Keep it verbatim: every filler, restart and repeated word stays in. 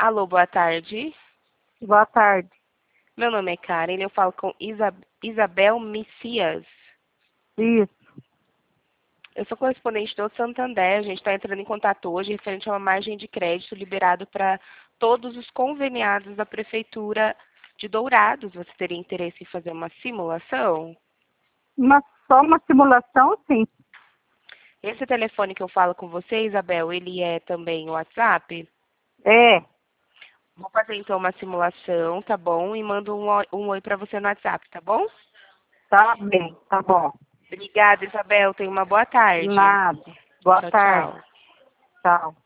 Alô, boa tarde. Boa tarde. Meu nome é Karen, eu falo com Isa- Isabel Messias. Isso. Eu sou correspondente do Santander, a gente está entrando em contato hoje referente a uma margem de crédito liberado para todos os conveniados da Prefeitura de Dourados. Você teria interesse em fazer uma simulação? Uma, só uma simulação, sim. Esse telefone que eu falo com você, Isabel, ele é também o WhatsApp? É, Vou fazer então uma simulação, tá bom? E mando um, oi- um oi para você no WhatsApp, tá bom? tá bem, tá bom. Obrigada, Isabel. Tenha uma boa tarde. Nada. Boa Tchau, tarde. tchau. Tchau.